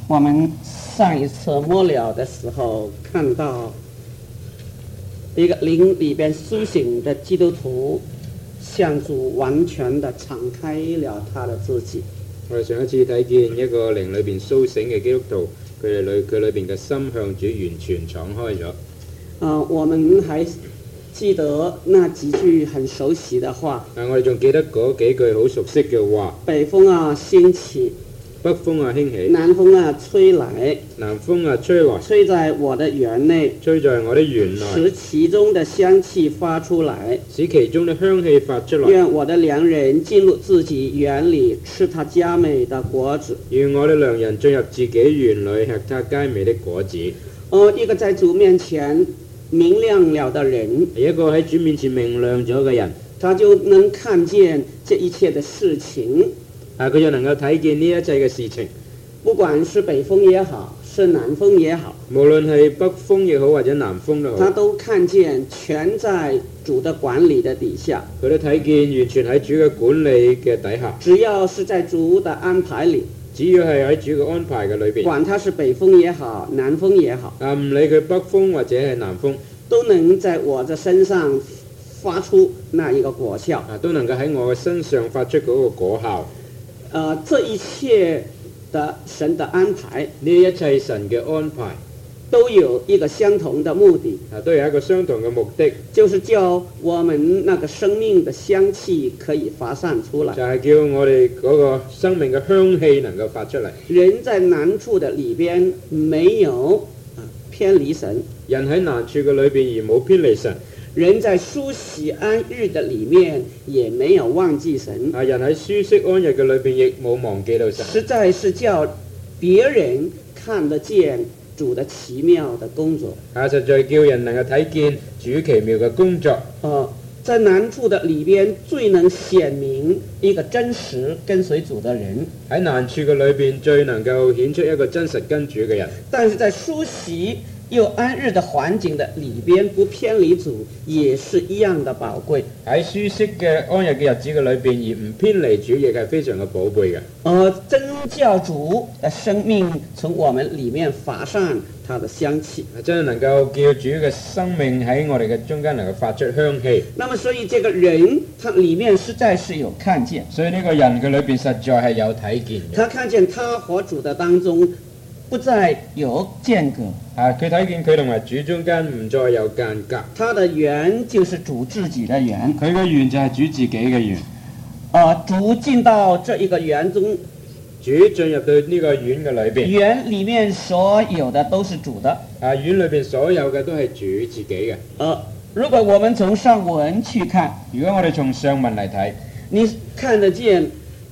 我们上一次末了的时候看到一个灵里边苏醒的基督徒向主完全的敞开了他的自己。 我哋上一次睇見一個靈裏邊甦醒嘅基督徒，佢裏邊嘅心向主完全敞開咗。 我們還記得那幾句很熟悉的話。 我哋仲記得嗰幾句好熟悉嘅話。 北風啊興起， 北風啊興起， 南風啊吹來， 南風啊吹來， 吹在我的園內， 吹在我的園內， 使其中的香氣發出來， 使其中的香氣發出來。 願我的良人進入自己園裏，吃他佳美的果子。 願我的良人進入自己園裏，吃他佳美的果子。 一個在主面前明亮了的人， 一個喺主面前明亮咗嘅人， 他就能看見這一切的事情。 佢就能夠睇見呢一切嘅事情， 不管是北風也好，是南風也好， 無論係北風也好或者南風都好， 他都看見全在主的管理的底下。 佢都睇見完全喺主嘅管理嘅底下。 只要是在主的安排裏， 只要係喺主嘅安排嘅裏邊， 管他是北風也好，南風也好， 唔理佢北風或者係南風， 都能在我的身上發出那一個果效。 都能夠喺我嘅身上發出嗰個果效。 這一切的神的安排， 呢一切神嘅安排， 都有一個相同的目的， 都有一個相同嘅目的， 就是叫我們那個生命的香氣可以發散出來， 就係叫我哋嗰個生命嘅香氣能夠發出嚟。 人在難處的裏邊沒有偏離神， 人喺難處嘅裏邊而冇偏離神。 人在舒喜安逸的裏面也沒有忘記神。 人喺舒適安逸嘅裏邊亦冇忘記到神。 實在是叫別人看得見主的奇妙的工作。 實在叫人能夠睇見主奇妙嘅工作。 在難處的裏邊最能顯明一個真實跟隨主的人。 喺難處嘅裏邊最能夠顯出一個真實跟主嘅人。 但是在舒喜又安逸的環境的裏邊不偏離主，也是一樣的寶貴。 喺舒適嘅安逸嘅日子嘅裏邊而唔偏離主，亦係非常嘅寶貝嘅。 真叫主的生命從我們裡面發散它的香氣， 真係能夠叫主嘅生命喺我哋嘅中間能夠發出香氣。 那麼所以這個人他裡面實在是有看見， 所以呢個人嘅裏邊實在係有睇見嘅。 他看見他和主的當中不再有間隔。 佢睇見佢同埋主中間唔再有間隔。 他的園就是主自己的園， 佢嘅園就係主自己嘅園。 主進到這一個園中， 主進入到呢個園嘅裏邊。 園裡面所有的都是主的。 園裏邊所有嘅都係主自己嘅。 如果我們從上文去看， 如果我哋從上文嚟睇， 你看得見，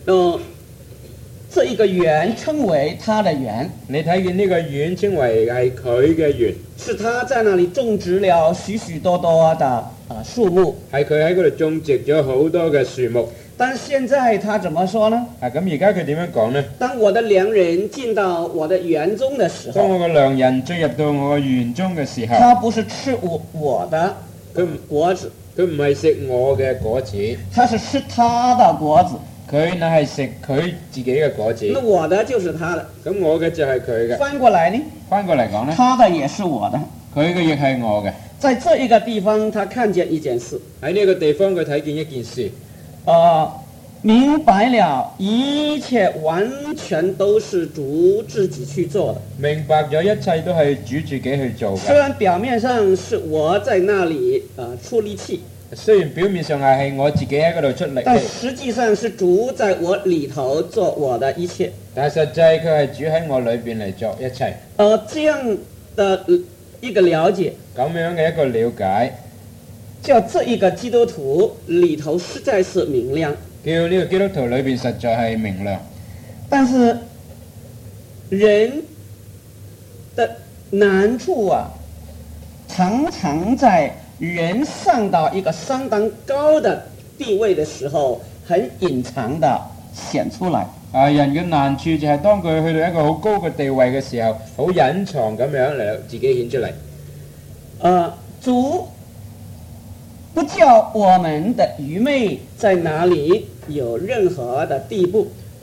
這一個園稱為他的園， 你睇見呢個園稱為係佢嘅園， 是他在那裡種植了許許多多的樹木， 係佢喺嗰度種植咗好多嘅樹木。 但現在他怎麼說呢？ 咁而家佢點樣講呢？ 當我的良人進到我的園中的時候， 當我嘅良人進入到我嘅園中嘅時候， 他不是吃我的果子， 佢唔係食我嘅果子， 他是吃他的果子。 佢乃係食佢自己嘅果子。 那我的就是他的。 咁我嘅就係佢嘅。 翻過來呢？ 翻過嚟講呢？ 他的也是我的。 佢嘅亦係我嘅。 在這一個地方，他看見一件事。 喺呢個地方，佢睇見一件事。 明白了，一切完全都是主自己去做的。 明白咗一切都係主自己去做嘅。 雖然表面上是我在那裡出力氣。 雖然表面上係我自己喺嗰度出力， 但實際上是主在我裡頭做我的一切。 但係實際佢係主喺我裏邊嚟做一切。 這樣的一個了解， 咁樣嘅一個了解， 叫這一個基督徒裡頭實在是明亮。 叫呢個基督徒裏邊實在係明亮。 但是人的難處啊，常常在人上到一個相當高的地位的時候，很隱藏的顯出來。 人嘅難處就係當佢去到一個好高嘅地位嘅時候，好隱藏咁樣嚟自己顯出嚟。 主不叫我們的愚昧在哪裡有任何的地步。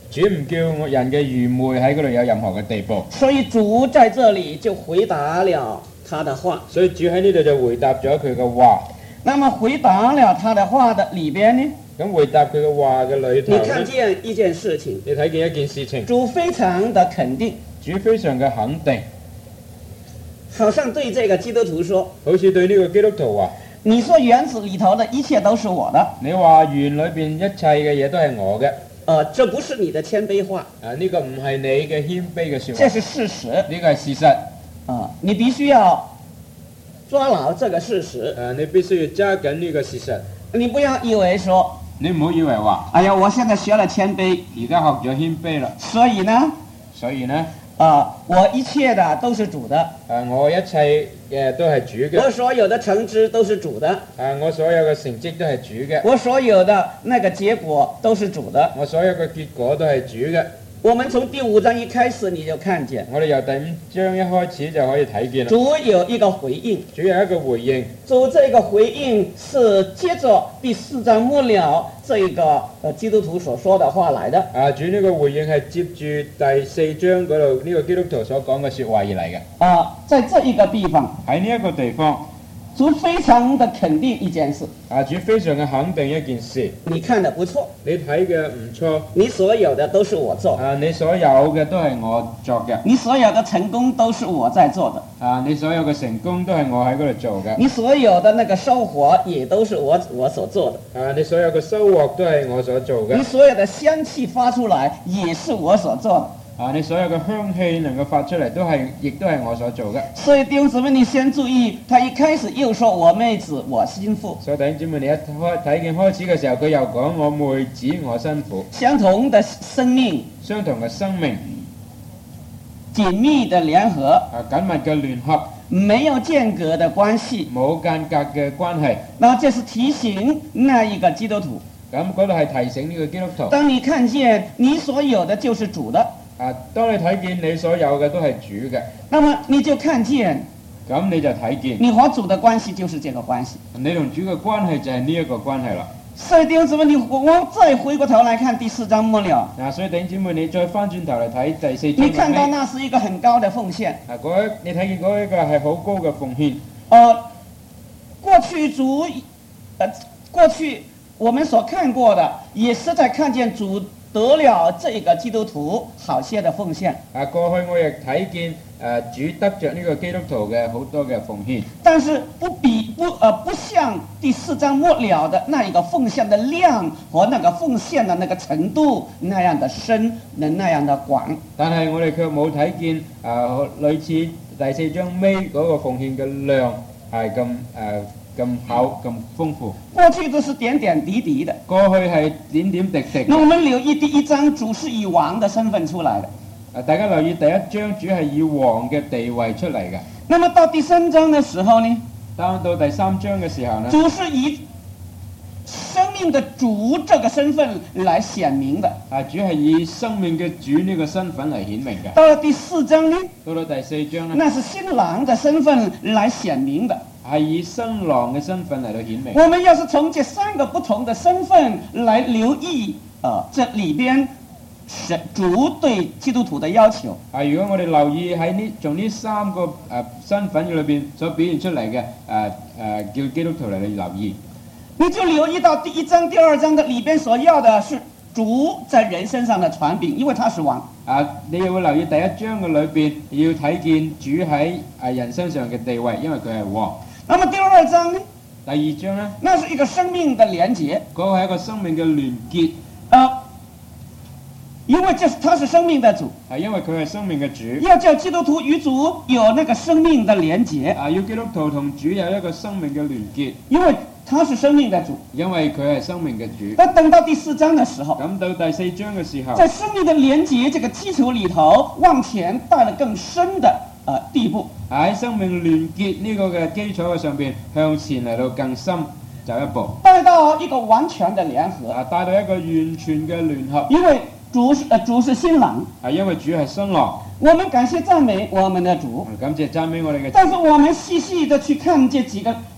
主唔叫人嘅愚昧喺嗰度有任何嘅地步。 所以主在這裡就回答了他的話。 所以主喺呢度就回答咗佢嘅話。 那麼回答了他的話的裡邊呢？ 咁回答佢嘅話嘅裏頭你看見一件事情， 你睇見一件事情， 主非常的肯定， 主非常嘅肯定， 好像對這個基督徒說， 好似對呢個基督徒話： 你說園子裡頭的一切都是我的， 你話園裏邊一切嘅嘢都係我嘅。 這不是你的謙卑話， 呢個唔係你嘅謙卑嘅説話， 這是事實。 呢個係事實。 你必須要抓牢這個事實。 你必須要揸緊呢個事實。 你不要以為說， 你唔好以為話， 哎呀，我現在學了謙卑， 而家學咗謙卑啦， 所以呢，我一切的都是主的。 我一切嘅都係主嘅。 我所有的成績都是主的。 我所有嘅成績都係主嘅。 我所有的那個結果都是主的。 我所有嘅結果都係主嘅。 我們從第5章一開始你就看見， 我哋由第5章一開始就可以睇見啦。 主有一個回應， 主有一個回應。 主這個回應是接着第4章末了這個基督徒所說的話來的。 主呢個回應係接住第4章嗰度呢個基督徒所講嘅説話而嚟嘅。 在這一個地方， 喺呢一個地方， 主非常的肯定一件事。 主非常嘅肯定一件事。 你看得不錯， 你睇嘅唔錯。 你所有的都是我做。 你所有嘅都係我作嘅。 你所有的成功都是我在做的。 你所有嘅成功都係我喺嗰度做嘅。 你所有的那個收穫也都是我所做的。 你所有嘅收穫都係我所做嘅。 你所有的香氣發出來也是我所做的。 你所有嘅香氣能夠發出嚟，亦都係我所做嘅。 所以弟兄姊妹，你先注意，他一開始又說我妹子，我心腹。 所以弟兄姊妹，你睇見開始嘅時候，佢又講我妹子，我新婦。 相同的生命， 相同嘅生命， 緊密的聯合， 緊密嘅聯合， 沒有間隔的關係， 冇間隔嘅關係。 那這是提醒那一個基督徒。 咁嗰度係提醒呢個基督徒。 當你看見你所有的就是主的。 當你睇見你所有嘅都係主嘅， 那麼你就看見， 咁你就睇見， 你和主的關係就是這個關係。 你同主嘅關係就係呢一個關係啦。 所以弟兄姊妹，我再回過頭來看第4章末了。 所以弟兄姊妹，你再翻轉頭嚟睇第4章。 你看到那是一個很高的奉獻。 你睇見嗰一個係好高嘅奉獻。 過去我們所看過的，也實在看見主得了這個基督徒好些的奉獻。 過去我亦睇見主得着呢個基督徒嘅好多嘅奉獻。 但是不像第4章末了的那一個奉獻的量和那個奉獻的那個程度那樣的深，那樣的廣。 但係我哋卻冇睇見類似第4章尾嗰個奉獻嘅量係咁厚咁豐富。 過去都是點點滴滴的。 過去係點點滴滴。 那我們留意第1章，主是以王的身份出來的。 大家留意第1章，主係以王嘅地位出嚟嘅。 那麼到第3章嘅時候呢？ 到第3章嘅時候呢？ 主是以生命的主這個身份來顯明的。 主係以生命嘅主呢個身份嚟顯明嘅。 到了第4章呢？ 到了第4章呢？ 那是新郎的身份來顯明的。 係以新郎嘅身份嚟到顯明。 我們要是從這3個不同的身份來留意，這裏邊主對基督徒的要求。 如果我哋留意喺從呢3個身份裏邊所表現出嚟嘅叫基督徒嚟留意， 你就留意到第1章、第2章的裏邊所要的是主在人身上的權柄，因為他是王。 你又會留意第1章嘅裏邊要睇見主喺人身上嘅地位，因為佢係王。 那麼第2章呢？ 第2章呢？ 那是一個生命的連結。 嗰個係一個生命嘅聯結。 因為他是生命的主。 因為佢係生命嘅主。 要叫基督徒與主有那個生命的連結。 要基督徒同主有一個生命嘅聯結。 因為他是生命的主。 因為佢係生命嘅主。 但等到第4章的時候， 咁到第4章嘅時候， 在生命的連結這個基礎裏頭，往前帶了更深的地步。 喺生命聯結呢個嘅基礎嘅上邊，向前嚟到更深走一步， 帶到一個完全的聯合。 帶到一個完全嘅聯合。 因為主是新郎。 因為主係新郎。 我們感謝讚美我們的主。 感謝讚美我哋嘅主。 但是我們細細的去看這幾個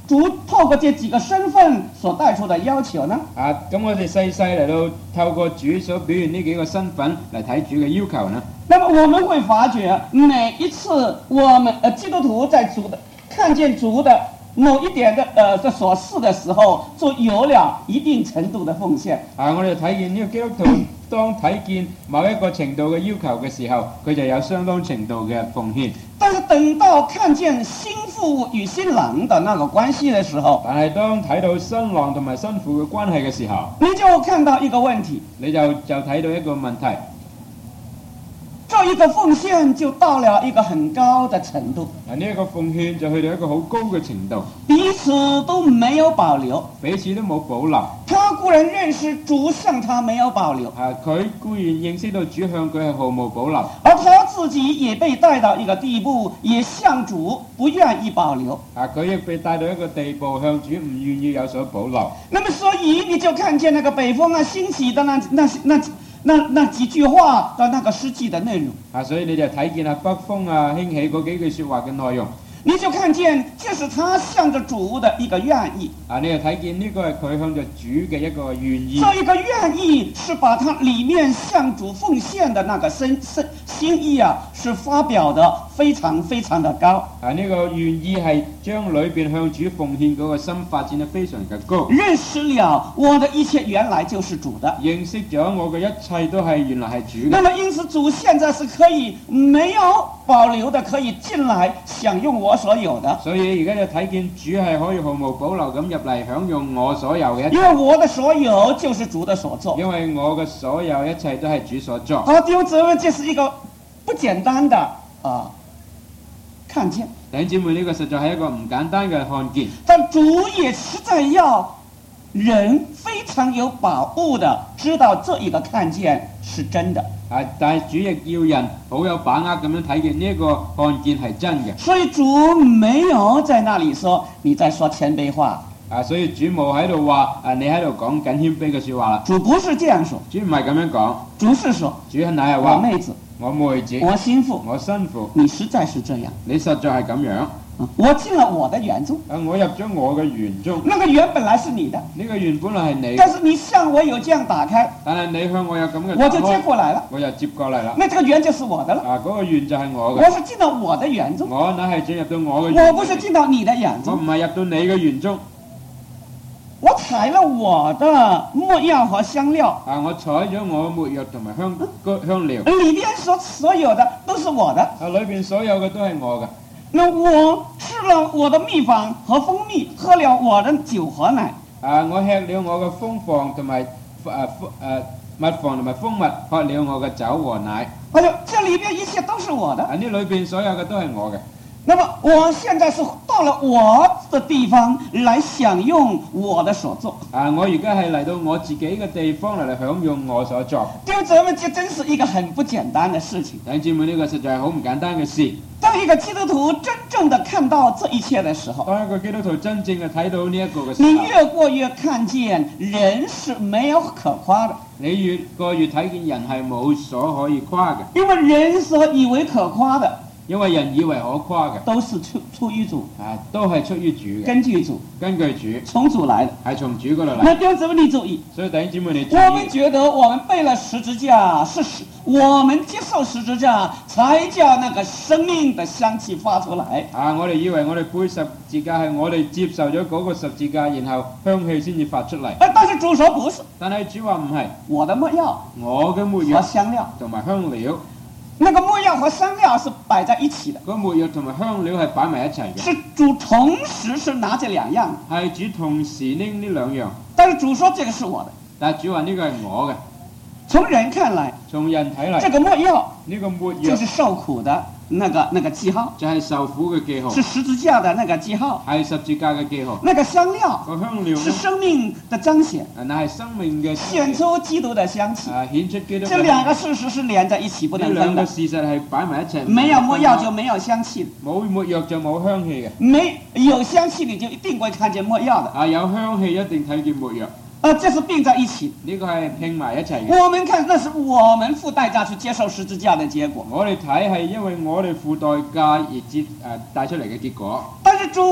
主透過這幾個身份所帶出的要求呢？ 咁我哋細細嚟到透過主所表現呢幾個身份嚟睇主嘅要求呢？ 那麼我們會發覺，每一次我們基督徒在主的看見主的某一點的所示的時候，就有了一定程度的奉獻。 我哋睇見呢個基督徒當睇見某一個程度嘅要求嘅時候，佢就有相當程度嘅奉獻。 但是等到看見新婦與新郎的那個關係的時候， 但係當睇到新郎同埋新婦嘅關係嘅時候， 你就看到一個問題， 你就睇到一個問題。 這一個奉獻就到了一個很高的程度。 呢一個奉獻就去到一個好高嘅程度， 彼此都沒有保留， 彼此都冇保留。 他固然認識主向他沒有保留， 佢固然認識到主向佢係毫無保留， 而他自己也被帶到一個地步，也向主不願意保留。 佢亦被帶到一個地步，向主唔願意有所保留。 那麼所以你就看見那個北風興起的那幾句話的那個實際的內容。 所以你就睇見北風興起嗰幾句說話嘅內容。 你就看見這是他向着主的一個願意。 你就睇見呢個係佢向着主嘅一個願意。 這一個願意是把他裡面向主奉獻的那個心意是發表得非常非常的高。 呢個願意係將裏邊向主奉獻嗰個心發展得非常嘅高。 認識了我的一切原來就是主的。 認識咗我嘅一切都係原來係主嘅。 那麼因此主現在是可以沒有保留的，可以進來享用我所有的。 所以而家就睇見主係可以毫無保留咁入嚟享用我所有嘅一切。 因為我的所有就是主的所作。 因為我嘅所有一切都係主所作。 弟兄姊妹，這是一個不簡單的看見。 弟兄姊妹，呢個實在係一個唔簡單嘅看見。 但主也實在要人非常有把握的知道這一個看見是真的。 但係主亦要人好有把握咁樣睇見呢一個看見係真嘅。 所以主沒有在那裡說你在說謙卑話。 所以主冇喺度話你喺度講緊謙卑嘅說話啦。 主不是這樣說。 主唔係咁樣講。 主是說， 主係乃係話， 我妹子， 我妹子， 我心腹， 我新婦， 你實在是這樣。 你實在係咁樣。 我進了我的園中。 我入咗我嘅園中。 那個園本來是你的。 呢個園本來係你。 但是你向我有這樣打開。 但係你向我有咁嘅打開。 我就接過來了。 我就接過嚟啦。 那這個園就是我的了。 嗰個園就係我嘅。 我是進到我的園中。 我乃係進入到我嘅園。 我不是進到你的園中。 我唔係入到你嘅園中。 我採了我的沒藥和香料。 我採咗我嘅沒藥同埋香料。 裏邊所有的都是我的。 裏邊所有嘅都係我嘅。 那我吃了我的蜜房和蜂蜜，喝了我的酒和奶。 我吃了我嘅蜂房同埋蜜房同埋蜂蜜，喝了我嘅酒和奶。 這裏邊一切都是我的。 呢裏邊所有嘅都係我嘅。 那麼我現在是到了我的地方來享用我的所作。 我而家係嚟到我自己嘅地方嚟享用我所作。 弟兄姊妹，這真是一個很不簡單的事情。 弟兄姊妹，呢個實在係好唔簡單嘅事。 當一個基督徒真正的看到這一切的時候， 當一個基督徒真正嘅睇到呢一個嘅時候， 你越過越看見人是沒有可誇的。 你越過越睇見人係冇所可以誇嘅。 因為人所以為可誇的。 因為人以為可誇嘅， 都是出於主， 都係出於主嘅， 根據主，從主來的， 係從主嗰度嚟。 那弟兄姊妹你注意， 所以弟兄姊妹你注意。 我們覺得我們背了十字架，我們接受十字架，才叫那個生命的香氣發出來。 我哋以為我哋背十字架係我哋接受咗嗰個十字架，然後香氣先至發出嚟。 但是主說不是， 但係主話唔係， 我的沒藥， 我嘅沒藥和香料同埋香料。 那個沒藥和香料是擺在一起的， 個沒藥同埋香料係擺埋一齊嘅。 是主同時是拿這兩樣， 係主同時拎呢兩樣。 但是主說這個是我的， 但係主話呢個係我嘅。 從人看來， 從人睇嚟， 這個沒藥呢個沒藥就是受苦的那個記號， 就係受苦嘅記號， 是十字架的那個記號， 係十字架嘅記號。 那個香料， 個香料是生命的彰顯， 乃係生命嘅顯出基督的香氣。 顯出基督。 這兩個事實是連在一起不能分的。 呢兩個事實係擺埋一齊。 沒有沒藥就沒有香氣， 冇沒藥就冇香氣嘅。 沒有香氣你就一定會看見沒藥的。 有香氣一定睇見沒藥。 這是並在一起。 呢個係拼埋一齊嘅。 我們看，那是我們付代價去接受十字架的結果。 我哋睇係因為我哋付代價而帶出嚟嘅結果。 但是主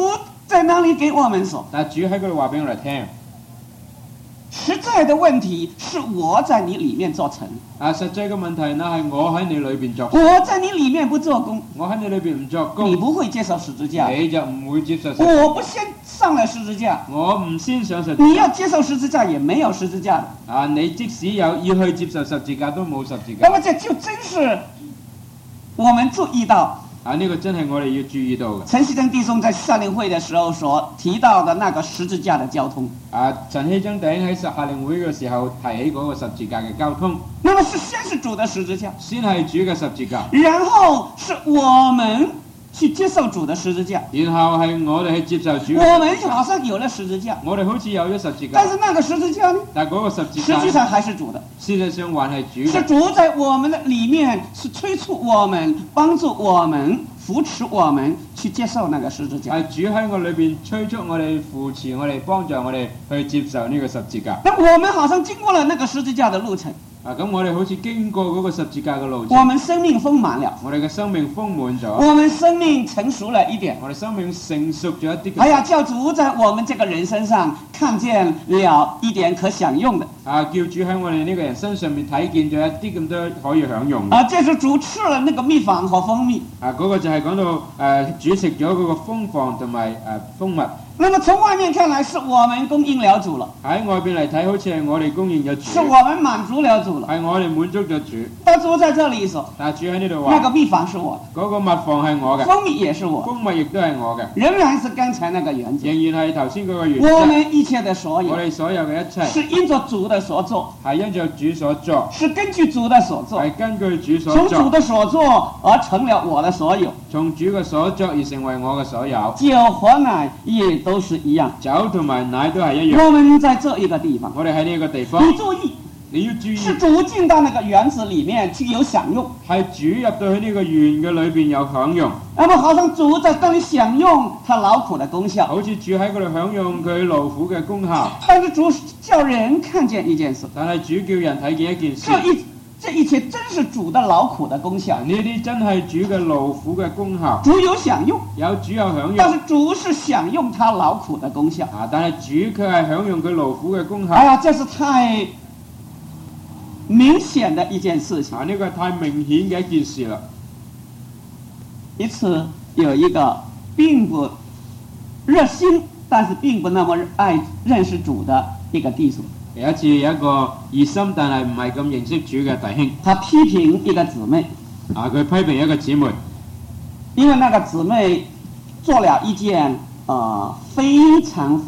在那里給我們說， 但係主喺嗰度話俾我哋聽， 實在的問題是我在你裡面做成， 實際嘅問題呢係我喺你裏邊作， 我在你裡面不做工， 我喺你裏邊唔作工， 你不會接受十字架， 你就唔會接受十字架。 我不先上了十字架， 我唔先上十字架， 你要接受十字架也沒有十字架的。 你即使要去接受十字架都冇十字架。 那麼這就真是我們注意到。 呢個真係我哋要注意到嘅。 陳希正弟兄在夏令會的時候所提到的那個十字架的交通。 陳希正弟兄喺夏令會嘅時候提起嗰個十字架嘅交通。 那麼先是主的十字架， 先係主嘅十字架， 然後是我們去接受主的十字架， 然後係我哋去接受主。 我們好像有了十字架， 我哋好似有咗十字架， 但是那個十字架呢？ 但係嗰個十字架實際上還是主的， 事實上還係主嘅。 是主在我們的裡面，是催促我們、幫助我們、扶持我們去接受那個十字架。 係主喺我裏邊催促我哋、扶持我哋、幫助我哋去接受呢個十字架。 那我們好像經過了那個十字架的路程。 咁我哋好似經過嗰個十字架嘅路程， 我們生命豐滿了， 我哋嘅生命豐滿咗， 我們生命成熟了一點， 我哋生命成熟咗一啲。 哎呀，叫主在我們這個人身上看見了一點可享用的。 叫主喺我哋呢個人身上面睇見咗一啲咁多可以享用。 這是主吃了那個蜜房和蜂蜜。 嗰個就係講到主食咗嗰個蜂房同埋蜂蜜。 那麼從外面看來，是我們供應了主了。 喺外邊嚟睇，好似係我哋供應咗主。 是我們滿足了主了。 係我哋滿足咗主。 但主在這裡說， 但主喺呢度話， 那個蜜房是我的， 嗰個蜜房係我嘅， 蜂蜜也是我的， 蜂蜜亦都係我嘅， 仍然是剛才那個原則。 仍然係頭先嗰個原則。 我們一切的所有， 我哋所有嘅一切， 是因着主的所做， 係因着主所作， 是根據主的所做， 係根據主所從主作， 的所做而成了我的所有。 從主嘅所作而成為我嘅所有。 酒和奶也都是一樣， 酒同埋奶都係一樣。 我們在這一個地方， 我哋喺呢個地方， 你注意， 你要注意， 是主進到那個園子裡面去有享用， 係主入到去呢個園嘅裏邊有享用。 那麼好像主在這裡享用他勞苦的功效， 好似主喺嗰度享用佢勞苦嘅功效。 但是主叫人看見一件事， 但係主叫人睇見一件事， 這一切真是主的勞苦的功效。 呢啲真係主嘅勞苦嘅功效。 主有享用， 有主有享用， 但是主是享用他勞苦的功效。 但係主卻係享用佢勞苦嘅功效。 哎呀，這是太明顯的一件事情。 呢個係太明顯嘅一件事啦。 一次有一個並不熱心，但是並不那麼愛認識主的一個弟兄。 有一次有一個熱心但係唔係咁認識主嘅弟兄， 他批評一個姊妹， 佢批評一個姊妹， 因為那個姊妹做了一件非常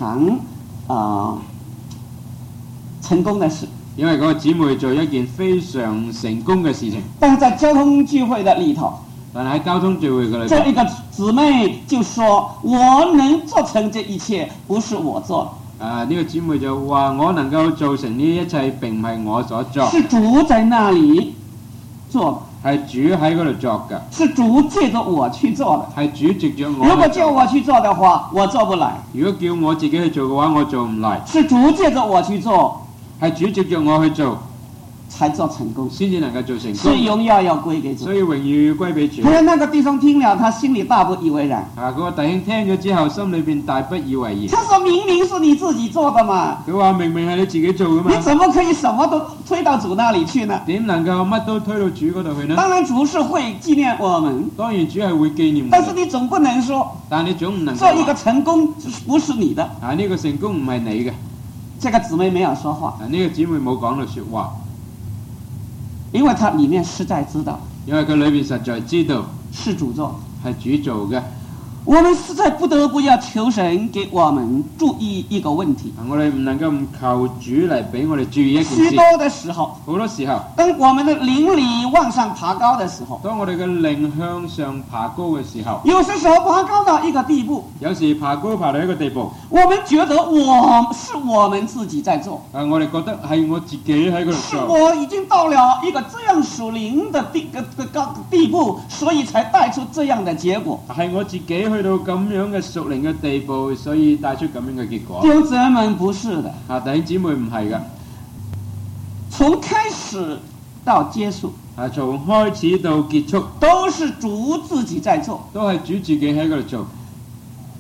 成功的事。 因為嗰個姊妹做一件非常成功嘅事情， 但是在交通聚會的裡頭， 但係喺交通聚會嘅裏邊， 這一個姊妹就說：我能做成這一切，不是我做的。 呢個姊妹就話：我能夠做成呢一切並唔係我所作， 是主在那裡做的， 係主喺嗰度作嘅， 是主借着我去做的。 係主藉著我。 如果叫我去做的話，我做不來。 如果叫我自己去做嘅話，我做唔嚟。 是主借着我去做， 係主藉著我去做， 才做成功， 先至能夠做成功。 所以榮耀要歸給主。 所以榮耀要歸俾主。 那個弟兄聽了，他心裡大不以為然。 嗰個弟兄聽咗之後，心裏邊大不以為然。 他說：明明是你自己做的嘛， 佢話明明係你自己做噶嘛， 你怎麼可以什麼都推到主那裡去呢？ 點能夠乜都推到主嗰度去呢？ 當然主是會紀念我們， 當然主係會紀念我哋， 但是你總不能說， 但你總唔能夠這一個成功不是你的。 呢個成功唔係你嘅。 這個姊妹沒有說話， 呢個姊妹冇講到説話， 因為她裡面實在知道， 因為佢裏邊實在知道是主做， 係主做嘅。 我們實在不得不要求神給我們注意一個問題。 我哋唔能夠唔求主嚟俾我哋注意一件事。 許多的時候， 好多時候， 當我們的靈裡往上爬高的時候， 當我哋嘅靈向上爬高嘅時候， 有些時候爬高到一個地步， 有時爬高爬到一個地步， 我們覺得我們自己在做， 我哋覺得係我自己喺嗰度是做。 我已經到了一個這樣屬靈的地步，所以才帶出這樣的結果。 係我自己去到咁樣嘅屬靈嘅地步，所以帶出咁樣嘅結果。 弟兄姊妹不是的， 弟兄姊妹唔係㗎， 從開始到結束， 從開始到結束都是主自己在做。 都係主自己喺嗰度做。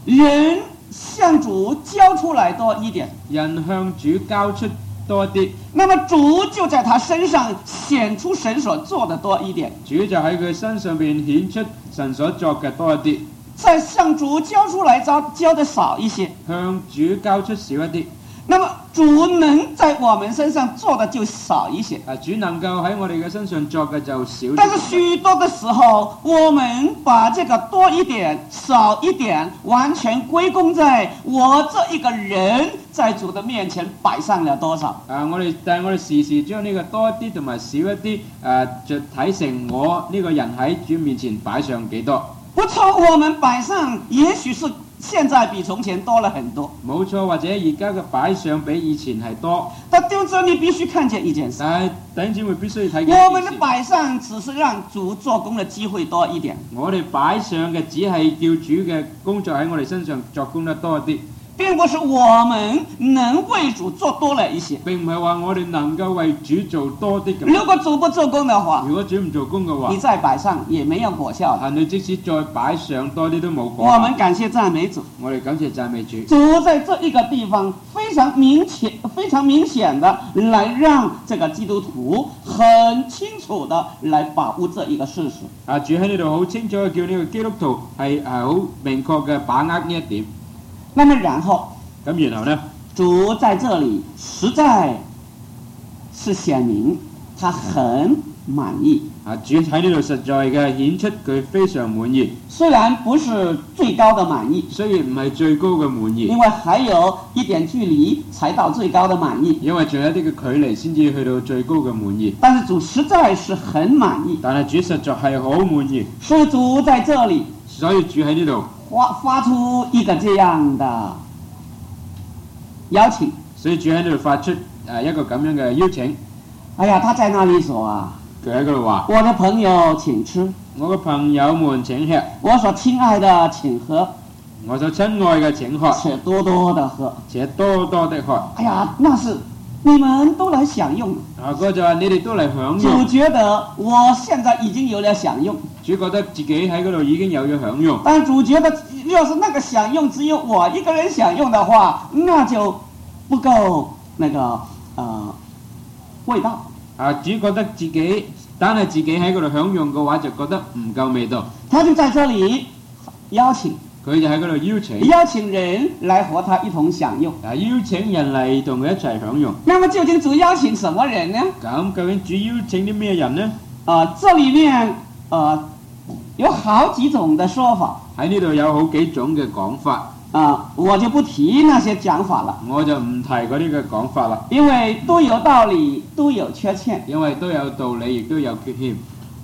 人向主交出來多一點， 人向主交出多啲， 那麼主就在他身上顯出神所做的多一點。 主就喺佢身上邊顯出神所作嘅多一啲， 再向主交出來交的少一些， 向主交出少一啲。 那麼主能在我們身上做的就少一些。 主能夠喺我哋嘅身上作嘅就少啲。 但是許多的時候，我們把這個多一點、少一點，完全歸功在我這一個人在主的面前擺上了多少。 但係我哋時時將呢個多一啲同埋少一啲，就睇成我呢個人喺主面前擺上幾多。 不錯，我們擺上也許是現在比從前多了很多。 冇錯，或者而家嘅擺上比以前係多。 但弟兄姊妹，你必須看見一件事。 但係弟兄姊妹必須要睇見。 我們的擺上只是讓主做工的機會多一點。 我哋擺上嘅只係叫主嘅工作喺我哋身上作工得多啲。 並不是我們能為主做多了一些， 並唔係話我哋能夠為主做多啲咁。 如果主不做工的話， 如果主唔做工嘅話， 你再擺上也沒有果效。 你即使再擺上多啲都冇果。 我們感謝讚美主。 我哋感謝讚美主。 主在這一個地方非常明顯的來讓這個基督徒很清楚的來把握這一個事實。 主喺呢度好清楚嘅叫呢個基督徒係好明確嘅把握呢一點。 那麼然後呢， 主在這裡實在是顯明他很滿意。 主喺呢度實在嘅顯出佢非常滿意。 雖然不是最高的滿意， 雖然唔係最高嘅滿意， 因為還有一點距離才到最高的滿意。 因為仲有一啲嘅距離先至去到最高嘅滿意。 但是主實在是很滿意。 但係主實在係好滿意。 所以主在這裡， 所以主喺呢度發出一個這樣的邀請。 所以主喺呢度發出一個咁樣嘅邀請。 哎呀，他在那裡說啊， 佢喺嗰度話： 我的朋友請吃， 我嘅朋友們請吃， 我所親愛的請喝， 我所親愛嘅請喝， 且多多的喝， 且多多的喝。 哎呀，那是你們都來享用。 嗰就話你哋都嚟享主用。 覺得我現在已經有了享用， 主覺得自己喺嗰度已經有咗享用。 但主覺得要是那個享用只有我一個人享用的話，那就不夠那個味道。 主覺得自己單係自己喺嗰度享用嘅話，就覺得唔夠味道。 他就在這裡邀請， 佢就喺嗰度邀請人來和他一同享用。 邀請人嚟同佢一齊享用。 那麼究竟主邀請什麼人呢？ 咁究竟主邀請啲咩人呢？ 這裡面有好幾種的說法。 喺呢度有好幾種嘅講法。 我就不提那些講法了。 我就唔提嗰啲嘅講法啦。 因為都有道理，都有缺陷。 因為都有道理，亦都有缺陷。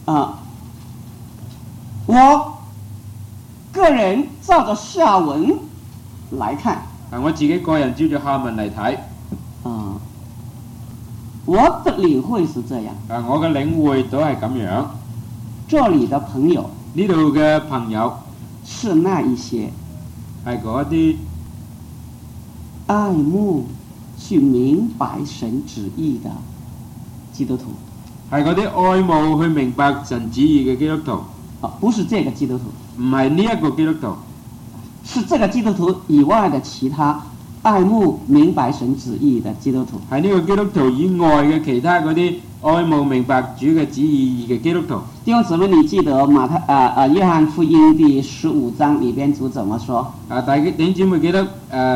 我個人照着下文來看。 我自己個人照着下文嚟睇。 我的領會是這樣。 我嘅領會都係咁樣。 這裡的朋友， 呢度嘅朋友是那一些係嗰啲愛慕去明白神旨意的基督徒。 係嗰啲愛慕去明白神旨意嘅基督徒。 不是這個基督徒。 唔係呢一個基督徒。 是這個基督徒以外的其他愛慕明白神旨意的基督徒。 係呢個基督徒以外嘅其他嗰啲愛慕明白主嘅旨意嘅基督徒。 弟兄姊妹，你記得約翰福音第15章裡邊主怎麼說？ 大家弟兄姊妹記得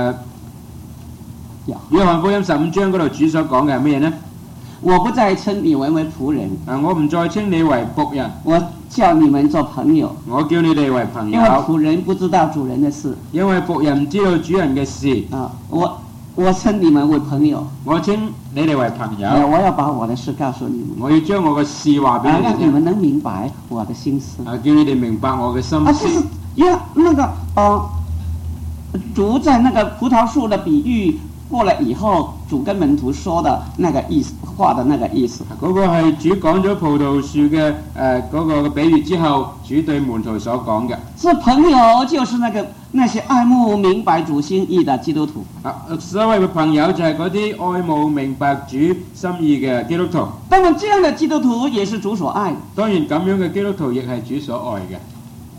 約翰福音15章嗰度主所講嘅係咩呢？ 我不再稱你們為僕人。 我唔再稱你為僕人。 我叫你們做朋友。 我叫你哋為朋友。 因為僕人不知道主人的事。 因為僕人唔知道主人嘅事。 我稱你們為朋友。 我稱你哋為朋友。 我要把我的事告訴你們。 我要將我嘅事話俾你哋聽。 讓你們能明白我的心思。 叫你哋明白我嘅心思。 就是那個主在那個葡萄樹的比喻過了以後，主跟門徒說的那個意思，話的那個意思。 嗰個係主講咗葡萄樹嘅嗰個比喻之後，主對門徒所講嘅。 是朋友，就是那些愛慕明白主心意的基督徒。 所謂嘅朋友就係嗰啲愛慕明白主心意嘅基督徒。 當然，這樣的基督徒也是主所愛。 當然咁樣嘅基督徒亦係主所愛嘅。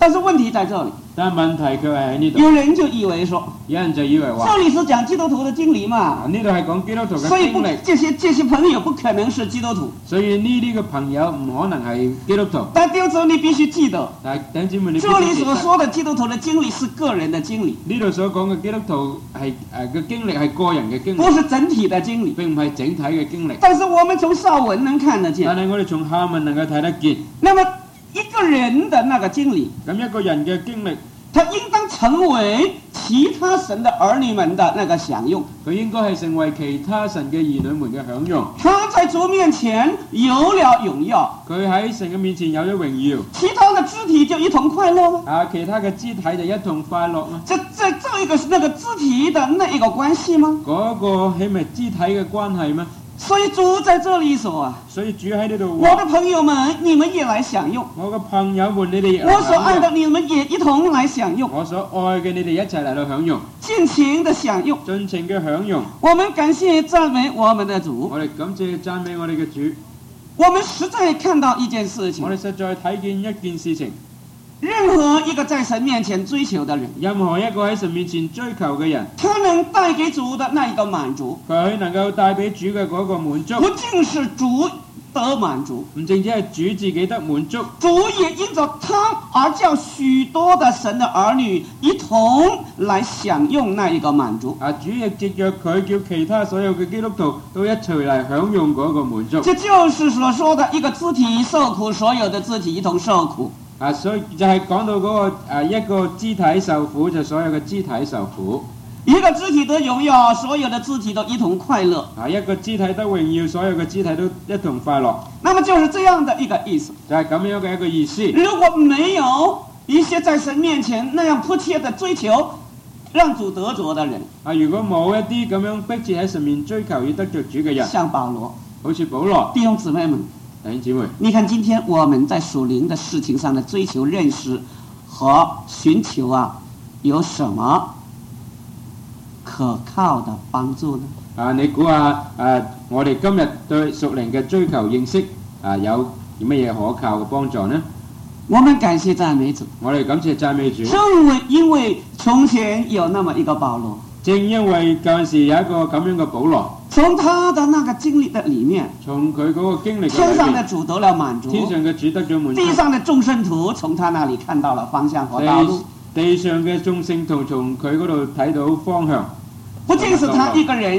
但是問題在這裡， 但係問題佢係喺呢度， 有人就以為說， 有人就以為話， 這裡是講基督徒的經歷嘛， 呢度係講基督徒所以不嘅經歷， 這些朋友不可能是基督徒。 所以呢啲嘅朋友唔可能係基督徒。 但弟兄姊妹你必須記得， 但係弟兄姊妹你必這裡須記得， 所說的基督徒的經歷是個人的經歷， 呢度所講嘅基督徒係嘅經歷係個人嘅經不歷， 是整體的經歷。 並唔係整體嘅經歷。 但是我們從上文能看得但見， 係我哋從下文能夠睇得見， 那麼一個人的那個經歷， 咁一個人嘅經歷， 他應當成為其他神的兒女們的那個享用。 佢應該係成為其他神嘅兒女們嘅享用。 他在主面前有了榮耀， 佢喺神嘅面前有咗榮耀， 其他的肢體就一同快樂嗎？ 其他嘅肢體就一同快樂啦。 這一個是那個肢體的那一個關係嗎？ 嗰個係咪肢體嘅關係咩？ 所以主在這裡說啊， 所以主喺呢度我話， 的朋友們，你們也來享用， 我嘅朋友們，你哋我所愛的享用， 你們也一同來享用， 我所愛嘅你哋一齊嚟到享用， 盡情的享用。 盡情嘅享用。 我們感謝讚美我們的主， 我哋感謝讚美我哋嘅主。 我們實在看到一件事情我，哋實在睇見一件事情， 任何一個在神面前追求的人， 任何一個喺神面前追求嘅人， 他能帶給主的那一個滿足， 佢能夠帶俾主嘅嗰個滿足， 不僅是主得滿足， 唔淨止係主自己得滿足， 主也因着他而叫許多的神的兒女一同來享用那一個滿足。 主亦藉着佢叫其他所有嘅基督徒都一齊嚟享用嗰個滿足。 這就是所說的一個肢體受苦，所有的肢體一同受苦。 所以就係講到嗰個一個肢體受苦，就所有嘅肢體受苦； 一個肢體得榮耀，所有的肢體都一同快樂。 一個肢體得榮耀，所有嘅肢體都一同快樂。 那麼就是這樣的一個意思。 就係咁樣嘅一個意思。 如果沒有一些在神面前那樣迫切的追求，讓主得着的人， 如果冇一啲咁樣迫切喺神面追求要得着主嘅人， 像保羅， 好似保羅， 弟兄姊妹們， 弟兄姊妹， 你看今天我們在屬靈的事情上的追求、認識和尋求啊，有什麼可靠的幫助呢？ 你估下我哋今日對屬靈嘅追求認識有乜嘢可靠嘅幫助呢？ 我們感謝讚美主， 我哋感謝讚美主。 因為從前有那麼一個保羅， 正因為嗰陣時有一個咁樣嘅保羅， 從他的那個經歷的裡面， 從佢嗰個經歷嘅天上裏面， 的主得了滿足， 天上嘅主得咗滿足， 地上的眾聖徒從他那裡看到了方向和道路。 地上嘅眾聖徒從佢嗰度睇到方向。 不僅是他一個人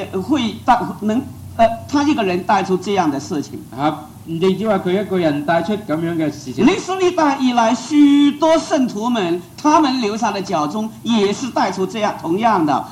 他一個人帶出這樣的事情。 唔淨止話佢一個人帶出咁樣嘅事情。 歷史歷代以來，許多聖徒們，他們留下的腳蹤也是帶出這樣同樣的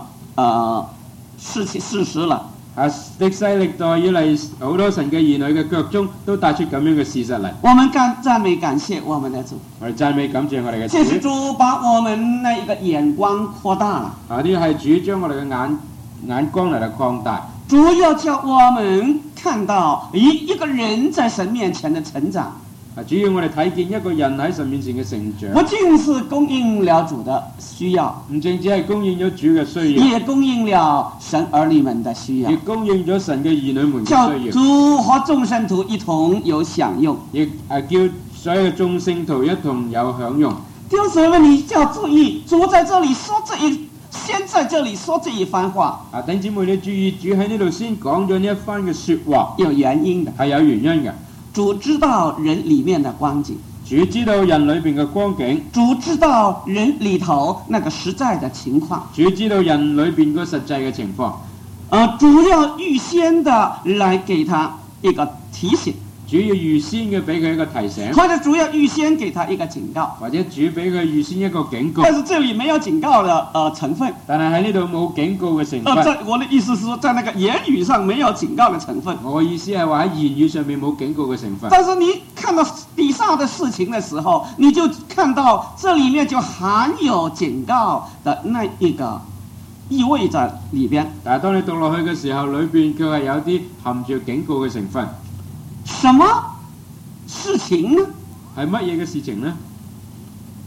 事實了。 歷世歷代以嚟，好多神嘅兒女嘅腳蹤都帶出咁樣嘅事實嚟。 我們讚美感謝我們的主。 我哋讚美感謝我哋嘅主。 這是主把我們那一個眼光擴大了。 呢係主將我哋嘅眼光嚟到擴大。 主要叫我們看到一個人在神面前的成長。 主要我哋睇見一個人喺神面前嘅成長， 不僅是供應了主的需要， 唔淨止係供應咗主嘅需要， 也供應了神兒女們的需要， 亦供應咗神嘅兒女們嘅叫需要。 主和眾聖徒一同有享用， 亦叫所有眾聖徒一同有享用。 弟兄姊妹，你要注意，主在這裡說先在這裡說這一番話。 弟兄姊妹，你注意，主喺呢度先講咗呢一番嘅說話， 有原因的， 係有原因嘅。 主知道人裡面的光景， 主知道人裏邊嘅光景， 主知道人裡頭那個實在的情況， 主知道人裏邊個實際嘅情況。 主要預先的來給他一個提醒， 主要預先嘅俾佢一個提醒， 或者主要預先給他一個警告， 或者主俾佢預先一個警告。 但是這裡沒有警告的成分。 但係喺呢度冇警告嘅成分。 我的意思是說，在那個言語上沒有警告的成分。 我嘅意思係話喺言語上面冇警告嘅成分。 但是你看到底下的事情的時候，你就看到這裡面就含有警告的那一個意味在裡邊。 但係當你讀落去嘅時候，裏邊佢係有啲含住警告嘅成分。 什麼事情呢？ 係乜嘢嘅事情呢？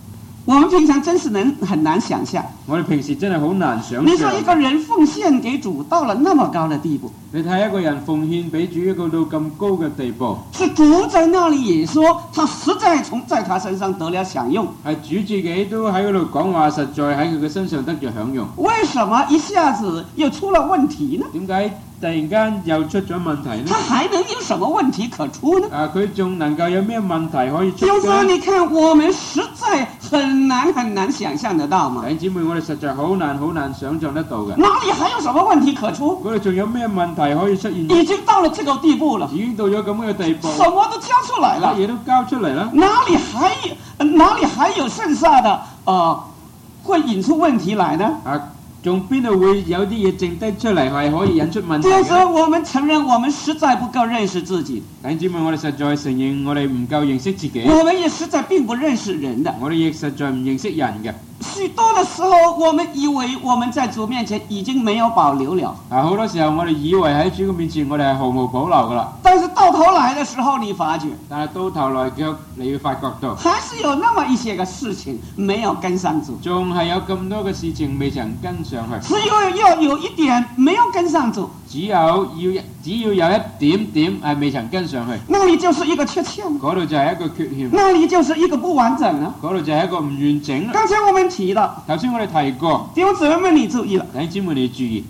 我們平常真是很難想象。 我哋平時真係好難想你說像。 一個人奉獻給主到了那麼高的地步， 你睇一個人奉獻俾主一個到咁高嘅地步， 是主在那裡也說，他實在在他身上得了享用。 係主自己都喺嗰度講話，實在喺佢嘅身上得咗享用。 為什麼一下子又出了問題呢？ 點解突然間又出咗問題呢？ 他還能有什麼問題可出呢？ 佢仲能夠有咩問題可以出就是說， 呢？ 你看，我們實在很難想象得到嘛。 弟兄姊妹，我哋實在好難想像得到嘅。 哪裡還有什麼問題可出？ 嗰度仲有咩問題可以出現？ 已經到了這個地步了， 已經到咗咁嘅地步， 什麼都交出來了， 乜嘢都交出嚟啦。 哪裡還有剩下的會引出問題來呢？ 仲邊度會有啲嘢剩低出嚟係可以引出問題嘅？ 就是我們承認我們實在不夠認識自己， 弟兄姊妹，我哋實在承認我哋唔夠認識自己， 我們也實在並不認識人的。 我哋亦實在唔認識人嘅。 許多的時候，我們以為我們在主面前已經沒有保留了， 好多時候我哋以為喺主嘅面前，我哋係毫無保留噶啦。 但是到頭來的時候，你發覺， 但係到頭來腳，你會發覺到， 還是有那麼一些個事情沒有跟上主， 仲係有咁多嘅事情未曾跟上去。 只要有一點沒有跟上主， 只要有一點點係未曾跟上去， 那裡就是一個缺陷， 嗰度就係一個缺陷， 那裡就是一個不完整了。 嗰度就係一個唔完整啦。 剛才我們提到， 頭先我哋提過， 弟兄姊妹們你注意了， 弟兄姊妹你注意，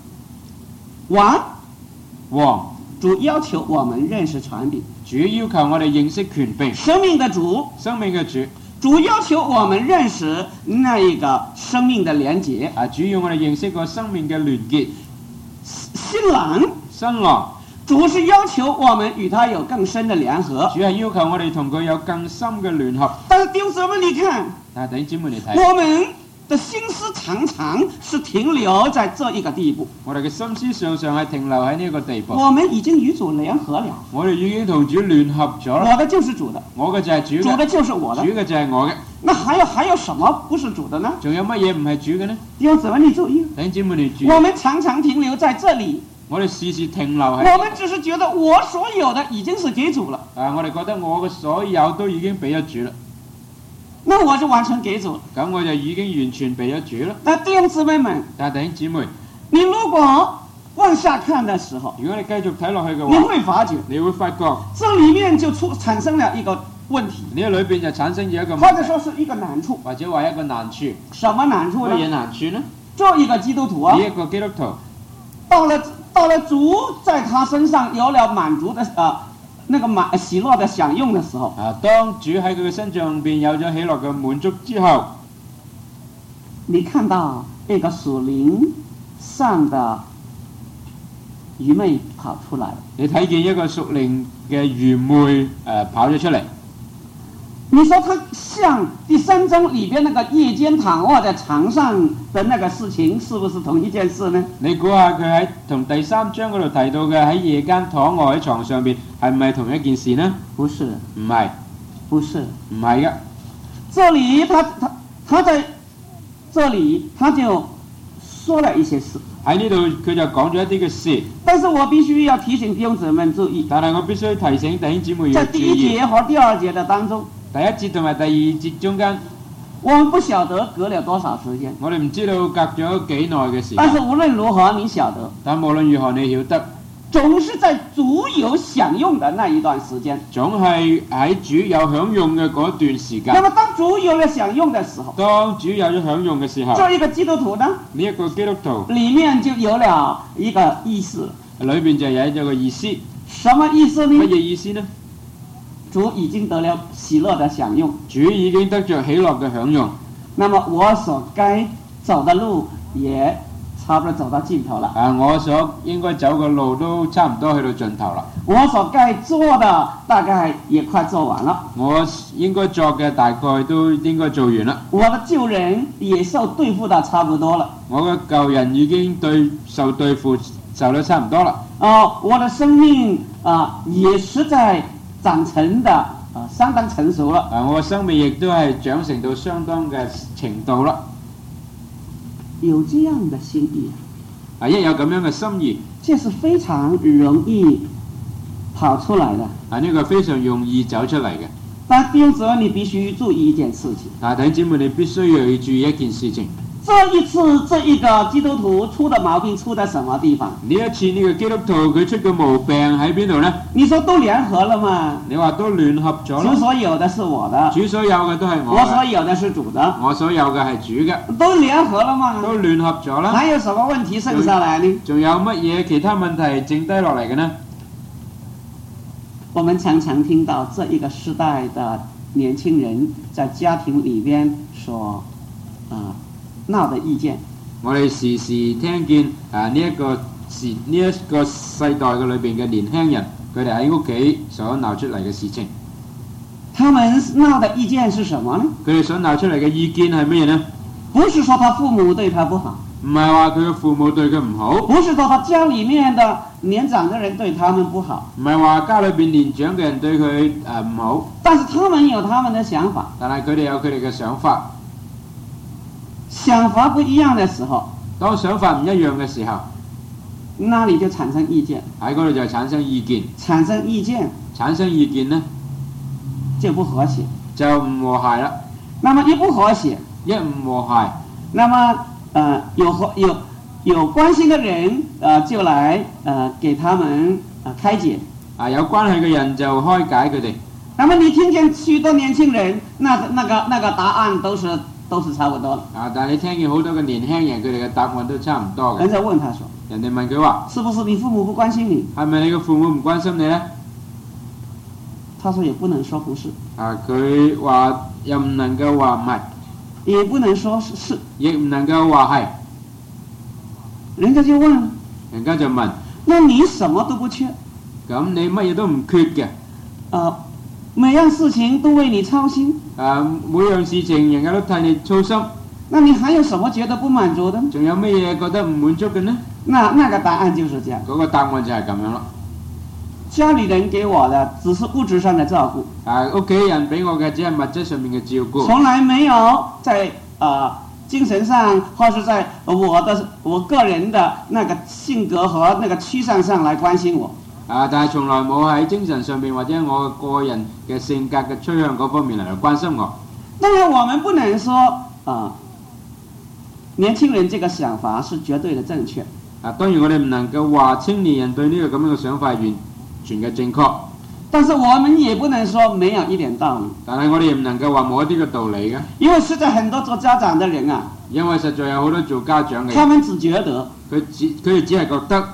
王主要求我們認識權柄， 主要求我哋認識權柄， 生命的主， 生命嘅主， 主要求我們認識那一個生命的連結， 主要我哋認識個生命嘅聯結。 新郎， 新郎， 主是要求我們與他有更深的聯合， 主係要求我哋同佢有更深嘅聯合。 但是弟兄姊妹你看， 但係弟兄姊妹你睇， 我們的心思常常是停留在這一個地步， 我哋嘅心思常常係停留喺呢個地步。 我們已經與主聯合了， 我哋已經同主聯合咗啦。 我的就是主的， 我嘅就係主嘅， 主的就是我的主，嘅就係我嘅。 那還有什麼不是主的呢？ 仲有乜嘢唔係主嘅呢？ 弟兄姊妹你注意， 弟兄姊妹你注意， 我們常常停留在這裡， 我哋時時停留喺， 我們只是覺得我所有的已經是給主了， 我哋覺得我嘅所有都已經俾咗主啦， 那我就完全給主了。 咁我就已經完全俾咗主啦。 那弟兄姊妹們， 但係弟兄姊妹， 你如果往下看的時候， 如果你繼續睇落去嘅你話， 會發覺你會發覺這裡面就產生了一個問題， 呢個裏邊就產生咗一個或者問題， 說是一個難處。 或者話一個難處。 什麼難處乜嘢呢？ 難處呢？ 做一個基督徒啊呢，一個基督徒到了主在他身上有了滿足的那個喜樂的享用的時候， 當主喺佢嘅身上邊有咗喜樂嘅滿足之後， 你看到一個屬靈上的愚昧跑出來了。 你睇見一個屬靈嘅愚昧跑咗出嚟。 你說他像第3章裡邊那個夜間躺臥在床上的那個事情，是不是同一件事呢？ 你估下佢喺同第3章嗰度提到嘅喺夜間躺臥喺床上邊係唔係同一件事呢？ 不是， 唔係， 不是。 唔係嘅。 這裡他在這裡他就說了一些事， 喺呢度佢就講咗一啲嘅事， 但是我必須要提醒弟兄姊妹注意， 但係我必須提醒弟兄姊妹要在第1 注意。 節和第2節的當中， 第1節同埋第2節中間， 我們不曉得隔了多少時間， 我哋唔知道隔咗幾耐嘅時但是間， 無論如何你曉得， 但無論如何你曉得， 總是在主有享用的那一段時間。 總係喺主有享用嘅嗰段時間。 那麼當主有了享用的時候， 當主有咗享用嘅時候， 做一個基督徒呢， 呢一個基督徒裡面就有了一個意思。 裏邊就有一個意思。 什麼意思乜呢？ 嘢意思呢？ 主已經得了喜樂的享用， 主已經得着喜樂嘅享用， 那麼我所該走的路也差不多走到盡頭了。 我所應該走嘅路都差唔多去到盡頭啦。 我所該做的大概也快做完了。 我應該做嘅大概都應該做完啦。 我的舊人也受對付的差不多了。 我嘅舊人已經受對付受得差唔多啦。 我的生命也實在長成的相當成熟了。 我嘅生命亦都係長成到相當嘅程度啦。 有這樣的心意， 一有咁樣嘅心意， 這是非常容易跑出來的。 呢個非常容易走出嚟嘅。 但弟兄姊妹，你必須注意一件事情。 但係弟兄姊妹，你必須要注意一件事情。 這一次，這一個基督徒出的毛病出在什麼地方？ 呢一次呢個基督徒佢出嘅毛病喺邊度呢？ 你說都聯合了嘛？ 你話都聯合咗啦。 主所有的是我的， 主所有嘅都係我我所有的是主的， 我所有嘅係主嘅， 都聯合了嘛？ 都聯合咗啦。 還有什麼問題剩下來呢？ 仲有乜嘢其他問題剩低落嚟嘅呢？ 我們常常聽到這一個時代的年輕人在家庭裏邊所鬧的意見。 我哋時時聽見呢一個世代嘅裏邊嘅年輕人，佢哋喺屋企所鬧出嚟嘅事情。 他們鬧的意見是什麼呢？ 佢哋所鬧出嚟嘅意見係乜嘢呢？ 不是說他父母對他不好， 唔係話佢嘅父母對佢唔好， 不是說他家裏面的年長的人對他們不好， 唔係話家裏邊年長嘅人對佢唔好， 但是他們有他們的想法， 但係佢哋有佢哋嘅想法。 想法不一樣的時候， 當想法唔一樣嘅時候， 那裡就產生意見， 喺嗰度就產生意見， 產生意見呢就不和諧， 就唔和諧啦。 那麼一不和諧， 一唔和諧， 那麼有關心的人就來給他們開解。 有關係嘅人就開解佢哋。 那麼你聽見許多年輕人，那個答案都是差不多。 但係你聽見好多嘅年輕人，佢哋嘅答案都差唔多嘅。 人家問他說： 人哋問佢話： 是不是你父母不關心你？ 係咪你嘅父母唔關心你呢？ 他說也不能說不是。 佢話又唔能夠話唔係， 也不能說是， 亦唔能夠話係。 人家就問： 人家就問： 那你什麼都不缺？ 咁你乜嘢都唔缺嘅？ 每樣事情都為你操心。 每樣事情人家都替你操心。 那你還有什麼覺得不滿足的？ 仲有乜嘢覺得唔滿足嘅呢？ 那個答案就是這樣。 嗰個答案就係咁樣咯。 家裏人給我的只是物質上的照顧。 屋企人俾我嘅只係物質上面嘅照顧。從來沒有在精神上，或是在我個人的那個性格和那個趨向上來關心我。 但係從來冇喺精神上面或者我個人嘅性格嘅趨向嗰方面嚟關心我。 當然，我們不能說年輕人這個想法是絕對的正確。 當然我哋唔能夠話青年人對呢個咁樣嘅想法完全嘅正確。 但是我們也不能說沒有一點道理。 但係我哋唔能夠話冇一啲嘅道理嘅。 因為實在很多做家長的人啊， 因為實在有好多做家長嘅人， 他們只覺得佢哋只係覺得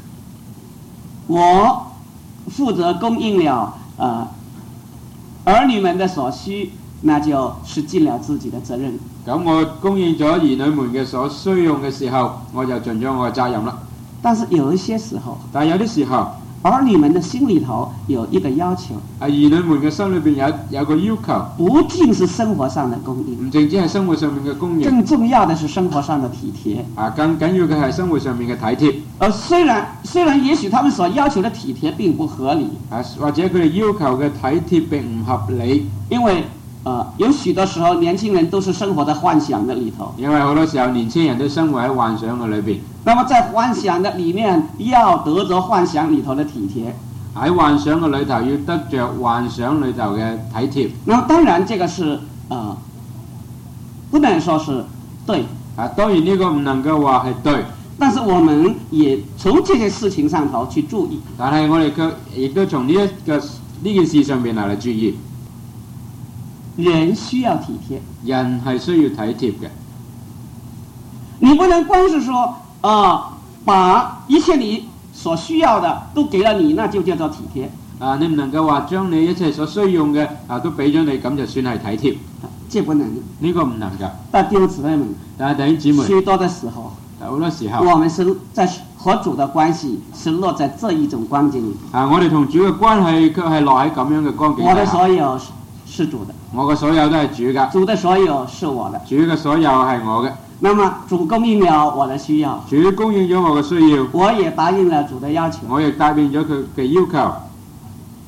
我負責供應了兒女們的所需，那就是盡了自己的責任。 咁我供應咗兒女們嘅所需用嘅時候，我就盡咗我嘅責任啦。 但是有一些時候， 但係有啲時候， 兒女們的心裏頭有一個要求， 兒女們嘅心裏邊有個要求， 不僅是生活上的供應， 唔淨止係生活上面嘅供應， 更重要的是生活上的體貼。 更緊要嘅係生活上面嘅體貼。 雖然也許他們所要求的體貼並不合理， 或者佢哋要求嘅體貼並唔合理， 因為有許多時候年輕人都是生活在幻想的裏頭。 因為好多時候年輕人都生活喺幻想嘅裏邊。 那麼在幻想的裡面，要得着幻想裡頭的體貼。 喺幻想嘅裏頭要得着幻想裏頭嘅體貼。 那當然，這個是不能說是對。 當然呢個唔能夠話係對。 但是我們也從這些事情上頭去注意。 但係我哋卻亦都從呢件事上面嚟注意。 人需要體貼， 人係需要體貼嘅。 你不能光是說把一切你所需要的都給了你，那就叫做體貼。 你唔能夠話將你一切所需用嘅都俾咗你，咁就算係體貼。 這不能。 呢個唔能㗎。 但弟兄姊妹們， 但係弟兄姊妹， 許多的時候， 好多時候， 我們是在和主的關係是落在這一種光景裡。 我哋同主嘅關係卻係落喺咁樣嘅光景下。 我的所有是主的， 我嘅所有都係主㗎。 主的所有是我的， 主嘅所有係我嘅。 那麼主供應了我的需要， 主供應咗我嘅需要， 我也答應了主的要求， 我亦答應咗佢嘅要求。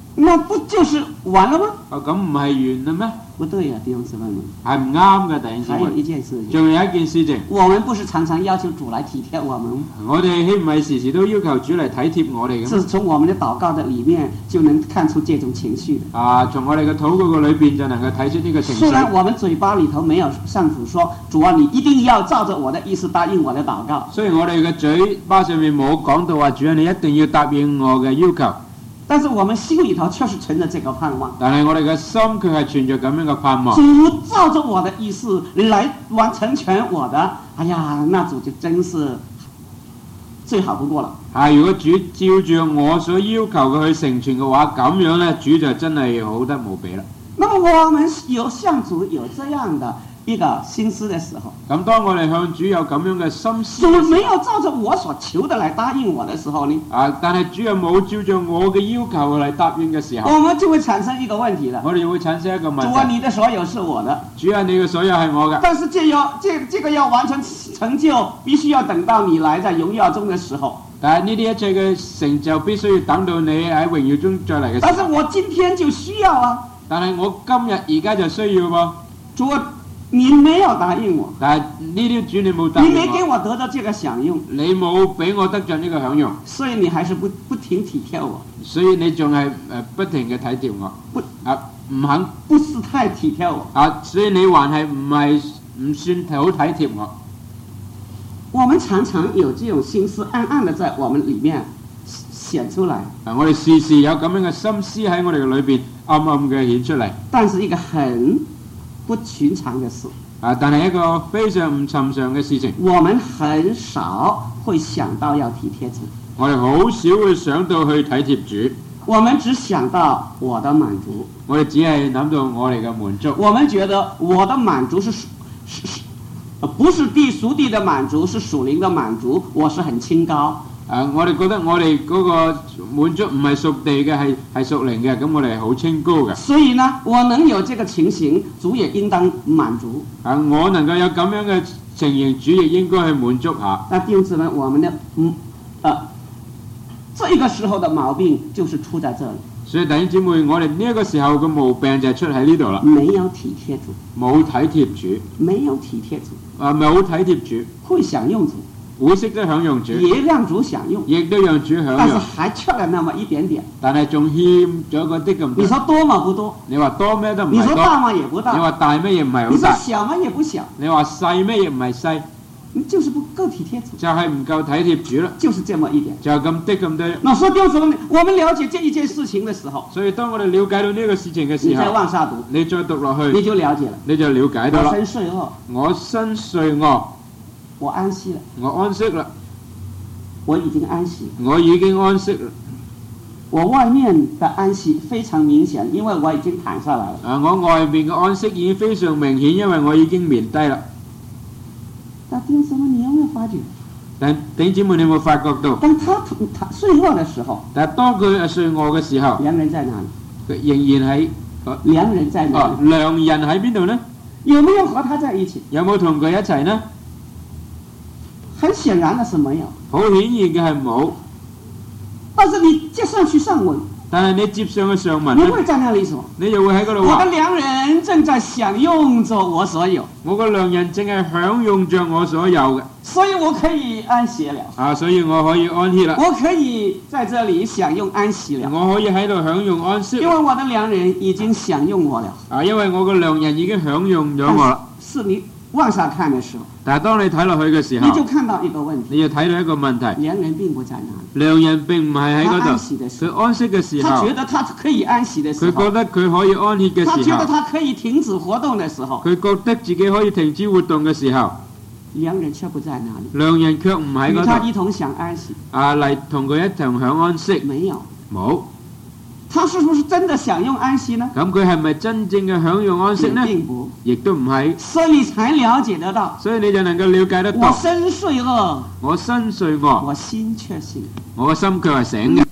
那不就是完了嗎？ 咁唔係完啦咩？ 不對呀，弟兄姊妹們。 係唔啱嘅，弟兄姊還有一妹。 件事情， 仲有一件事情， 我們不是常常要求主來體貼我們， 我哋豈唔係時時都要求主嚟體貼我哋嘅是咩？ 從我們的禱告的裡面就能看出這種情緒的。 從我哋嘅禱告嘅裏邊就能夠睇出呢個情雖然緒。 我們嘴巴裡頭沒有向主說，主啊，你一定要照着我的意思答應我的禱告。 雖然我哋嘅嘴巴上面冇講到話，主啊，你一定要答應我嘅要求， 但是我們心裡頭確實存着這個盼望。 但係我哋嘅心卻係存着咁樣嘅盼望。 主照着我的意思來完成全我的，哎呀，那主就真是最好不過了。 如果主照住我所要求嘅去成全嘅話，咁樣呢，主就真係好得無比啦。 那麼我們向主有這樣的一個心思的時候， 咁當我哋向主有咁樣嘅心思， 主沒有照着我所求的來答應我的時候呢， 但係主又冇照着我嘅要求嚟答應嘅時候， 我們就會產生一個問題了。 我哋會產生一個問主啊， 題。 你的所有是我的， 主啊，你嘅所有係我嘅， 但是這個要完成成就，必須要等到你來在榮耀中的時候。 但係呢啲一切嘅成就必須要等到你喺榮耀中再嚟嘅時候。 但是我今天就需要啊， 但係我今日而家就需要喎。 主啊，你沒有答應我， 但係呢啲主你冇答應你沒給我， 我得到這個享用， 你冇俾我得着呢個享用， 所以你還是不停體貼我， 所以你仲係不停嘅體貼我，唔肯不是太體貼我。 所以你還係唔算好體貼我。 我們常常有這種心思暗暗的在我們裡面顯出來， 我哋時時有咁樣嘅心思喺我哋嘅裏邊暗暗嘅顯出嚟。 但是一個很不尋常的事， 但係一個非常唔尋常嘅事情， 我們很少會想到要體貼主， 我哋好少會想到去體貼主， 我們只想到我的滿足， 我哋只係諗到我哋嘅滿足。 我們覺得我的滿足不是屬地的滿足，是屬靈的滿足，我是很清高。 我哋覺得我哋嗰個滿足唔係屬地嘅，係屬靈嘅，咁我哋係好清高嘅。 所以呢，我能有這個情形，主也應當滿足。 我能夠有咁樣嘅情形，主亦應該去滿足下。 那弟兄姊妹，我們的這個時候的毛病就是出在這裡。 所以弟兄姊妹，我哋呢一個時候嘅毛病就係出喺呢度啦。 沒有體貼主， 冇體貼主， 沒有體貼主， 冇體貼主， 會享用主， 會識得享用主， 也讓主享用， 亦都讓主享但是用， 還缺了那麼一點點。 但係仲欠咗嗰啲咁你多。 說多嗎？不多。 你話多咩都唔你說係多， 大嗎？也不你話大。 大咩亦唔係你說好大， 小嗎？也不小。 你話細咩亦唔係細， 就是不夠體貼主， 就係唔夠體貼主啦， 就是這麼一點。 就咁啲咁多。 那說弟兄姊妹，我們了解這一件事情的時候， 所以當我哋了解到呢個事情嘅你再時候， 往下讀， 你再讀落你去， 就了解了。 你就了解到我啦。 身睡後， 我身睡臥， 我安息了， 我安息啦， 我已經安息了。 我已經安息啦。 我外面的安息非常明顯，因為我已經躺下來了。 我外面嘅安息已經非常明顯，因為我已經眠低啦。 但弟兄姊妹，你有沒有發覺？ 但弟兄姊妹，你有冇發覺到？ 當他睡臥的時候， 但係當佢睡臥嘅時候， 良人在哪裡？ 佢仍然喺良人在哪裡？ 良人喺邊度呢？ 有沒有和他在一起？ 有冇同佢一齊呢？ 很顯然的是沒有。 好顯然嘅係冇。 但是你接上去上文， 但係你接上嘅上文呢， 你會在那裡說： 你又會喺嗰度我的話： 良人正在享用着我所有， 我個良人正係享用着我所有嘅， 所以我可以安歇了。 所以我可以安歇啦， 我可以在這裡享用安息了， 我可以喺度享用安息， 因為我的良人已經享用我了。 因為我個良人已經享用咗我啦。 是你往下看的時候， 但係當你睇落去嘅時候， 你就看到一個問題： 你就睇到一個問題， 良人並不在那裡。 良人並唔係喺嗰他安度， 息的時候， 佢安息嘅時候他覺，得他可以安息的時候， 佢覺得佢可以安歇嘅時候， 他覺得他可以停止活動的時候， 佢覺得自己可以停止活動嘅時候， 良人卻不在那裡， 良人卻唔喺與他嗰度， 一同享安息。 嚟同佢一同享安息， 沒有， 冇。 他是不是真的享用安息呢？ 咁佢係咪真正嘅享用安息呢？ 並不， 亦都唔係， 所以你才了解得到。 所以你就能夠了解得我到。 身睡臥， 我身睡臥， 我心卻醒。 我個心卻係醒嘅。